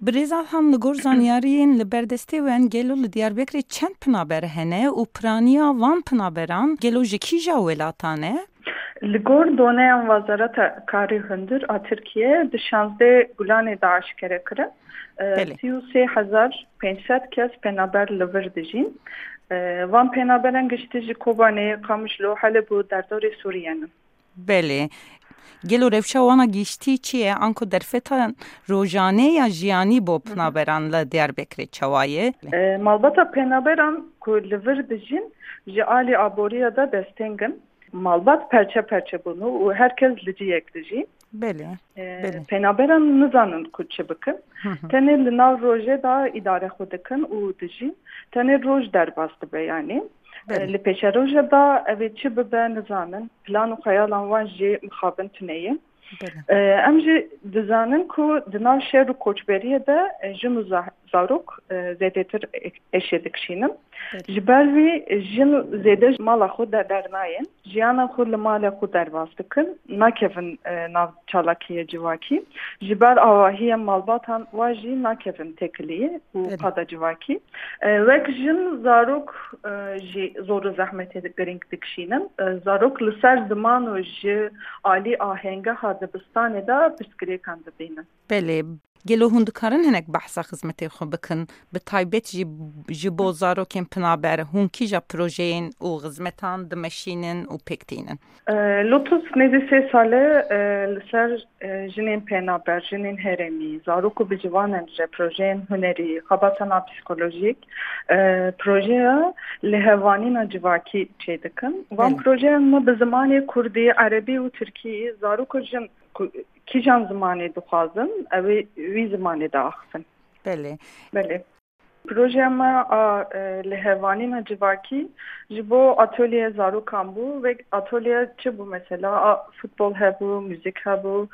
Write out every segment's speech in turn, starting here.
برێزان li gor zanyariyên li berdestê wen gelo li Diyarbekirê çend pinaber hene û piraniya van pinaberan gelo ji kîja welatan e? Li gor doneyan Wezareta Karî Hundir a Tirkiye di 16 Gulanê de aşkere kirin. 33,500 kes penaber li vir dijîn. Van penaberan giştî ji Kobanê, Qamişlo, Helebû derdorê Sûriyenin. Belê. Gelo rewşa wana giştî çi ye anku derfetan rojane ya jiyanî bo pinaberan li Diyarbekirê çawa ye? Malbata penaberan ku li vir dijîn ji alî aboriya da destengin. Malbat perçe bunu û herkes li ciyek dijî. Belê. Penaberan nizanin ku çi bikin. Tenê li nav rojê da îdare xwe dikin û dijîn. Tenê roj derbas dibe yanî. Li pêşeroja da ev ê çi bibe nizanin. Plan û xeyalan wan jî mixabin tuneyê. Em jî dizanin ku di nav şer û koçberiyê de jin û zarok zêdetir eşê dikişînin. Ji ber vî jin zêde mala xwe dernayên. Jiyana xwe li malê xwe derbas dikin. Nakevin nav çalakiyê civakî. Ji ber avahiyên malbatan wan jî nakevin tekiliyê û qada civakî. Wek jin zarok jî zor û zehmetê giring dikişînin. Zarok li ser ziman û ji alî ahengeha dibistanê de pirsgirêkan dibînin. Belê. Gelo hûn dikarin hinek behsa xizmetê xwe bikin bi taybet ji bo zarokên pinaber hûn kîja projeyên û xizmetan dimeşînin û pêktînin? Lotus nêzî 3 sale li ser jinên penaber, jinên herêmî, zarok û bicivanan ji projeyên hunerî, xebatana psikolojîk projeya lêhevanîna civakî çê dikin. Van projeyan me bi zimanê Kurdî, Erebî û Tirkî zarok û jin kîjan zimanê dixwazin ew ê wî zimanê de axivin. Belê. Projeya me a lêhevanîna civakî ji bo atölyê zarokan bû ve atölye çi bû mesela futbol hebû, müzik hebû,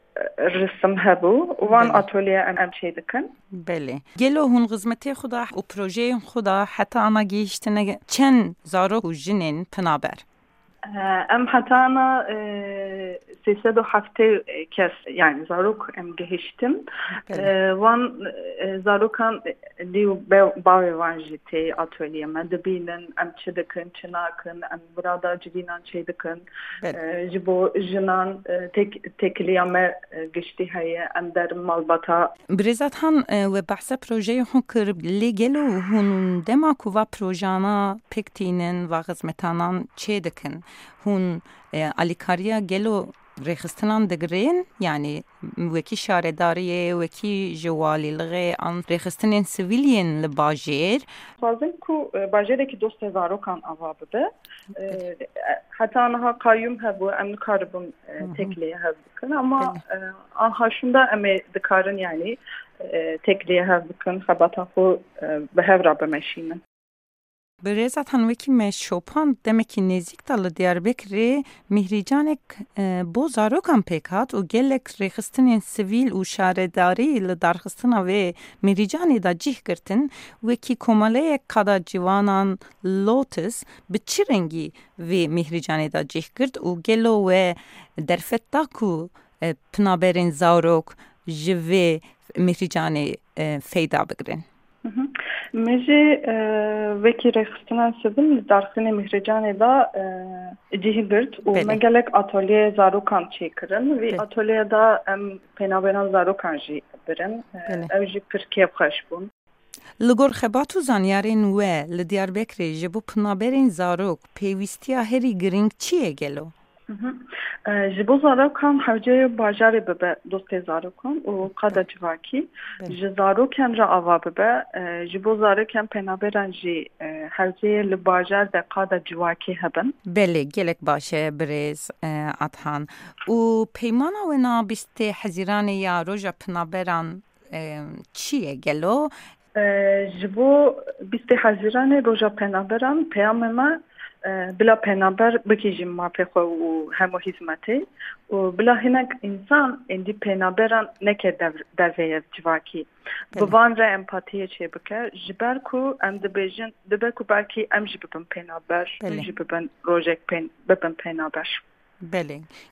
resim hebû. Wan atölyê em çê dikin. Belê. Gelo hûn xizmetê xwe da û projeyên xwe da heta ana gihîştine çend zarok û jinên pinaber? Em hetana 307 kes yani zarok em gihiştin. Van zarokan liu bavê wan jî tê atölyeme dibînin em çi dikin, çi nakin, em burada civînan çê dikin. Ji bo jinan tekiliya me giştî heye em derin malbata. Birêzatan we behsa projeyê hûn kir lê gelo hûn dema ku va projana pêktînin va xizmetanan çê dikin. Hûn alîkariya gelo rêxistinan digirên yani wekî şaredariyê, wekî ji walîliğê an rêxistinên sivîliyên li bajêr. Xwazin ku bajêrekî dostê zarokan ava bibe. Heta niha qayyum hebû em nikaribin tekliyê hev bikin ama anha şunda em ê dikarin yani tekliyê hev bikin xebata xwe bi hev re bimeşînin. Birêzatan wekî me şopan demekî nêzik da li Diyarbekirê mihrîcanek bo zarokan pêk hat û gelek rêxistinên sivîl û şaredarî li darxistina vê mihrîcanê da cih girtin. Wekî komeleyek qada civanan Lotus bi çi rengî vê mihrîcanê da cih girt û gelo we derfet da ku pinaberên zarok ji vê mihrîcanê feyda bigirin? Mejê wekî rêxistinan sivîl li darxistinê mihrîcanê da cih girt û me gelek atölyê zarokan çê kirin. Vê atölyê da em penaberan zarokan jî birin. Ew jî pir kêfxweş bûn. Li gor xebat û zanyarên we li Diyarbekirê ji bo pinaberên zarok pêwîstiya herî giring çi ye gelo? Ji bo zarokan hewceyê bajarê bibe dostê zarokan û qada civakî. Ji zarokên re ava bibe. Ji bo zarokên penaberan jî hewceyê li bajar de qada civakî hebin. Belê, gelek baş e birêz Adhan. û peymana we na bîstê hezîranê ya roja penaberan çi ye gelo? Ji bo bîstê hezîranê roja penaberan peyamê me bila penaber bikîjin mafê xwe û hemû hîzmetê û bila hinek însan endî penaberan neke derveye civakî. Bi van re empatiyê çê bike ji ber ku em dibêjin dibe ku belkî em jî bibin penaber, jî bibin rojek bibin penaber. Belê.